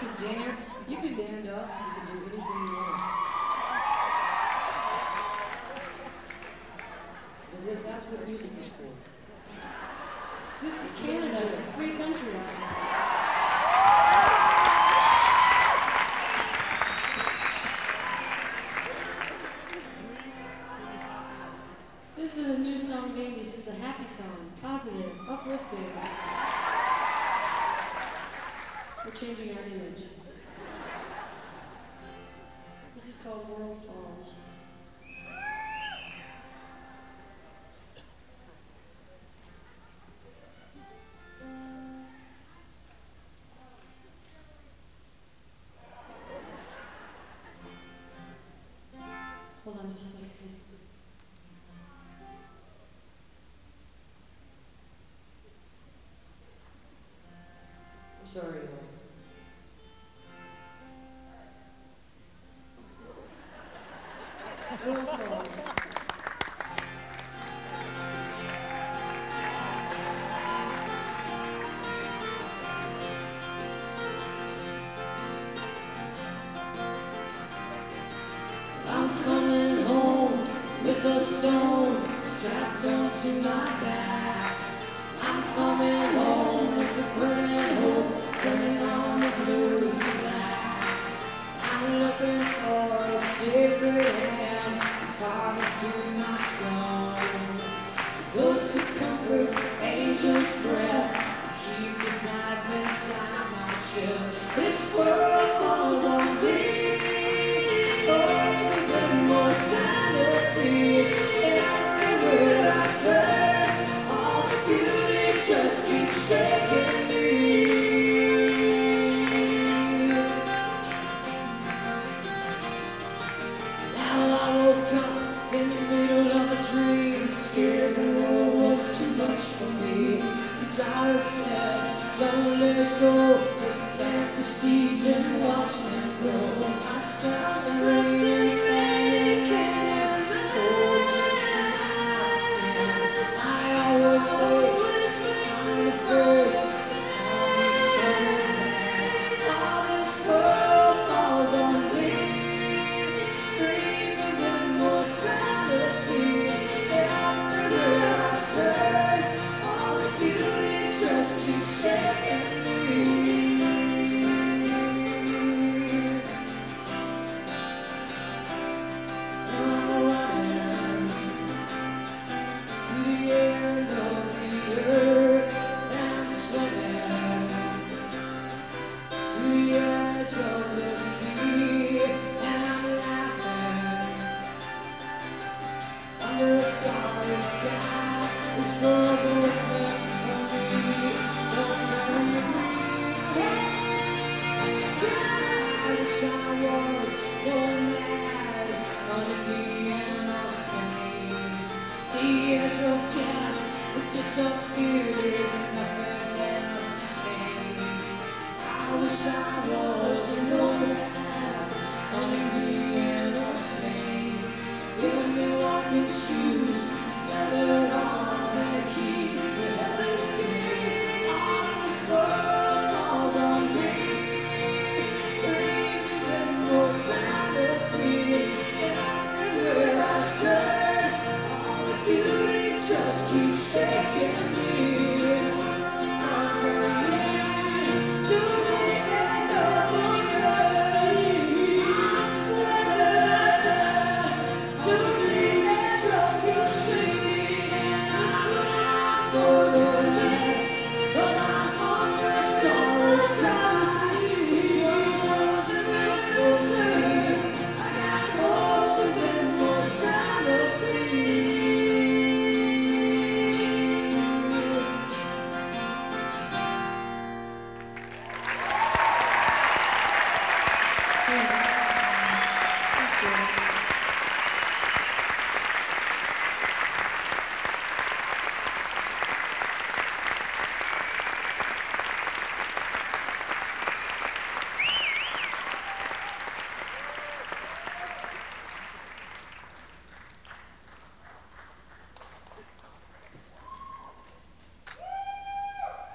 can dance, you can stand up, you can do anything you want. As if that's what music is for. This is Canada, it's a free country. This is a new song, babies. It's a happy song, positive, uplifting. We're changing our image. This is called World Falls. Hold on just a second, please. I'm sorry, World Falls. I'm coming home with a stone strapped onto my back. I'm coming home with a burning hope, turning on the blues to black. I'm looking for a sacred hand, carved into my stone. Ghost of comforts, angel's breath, keep its life inside my chest. This world falls on me. Immortality, everywhere I turn, all the beauty just keeps shaking me. Now I woke up in the middle of a dream, scared the world was too much for me. Tajara said, don't let it go, just plant the seeds and watch them grow. I stopped saying shoes.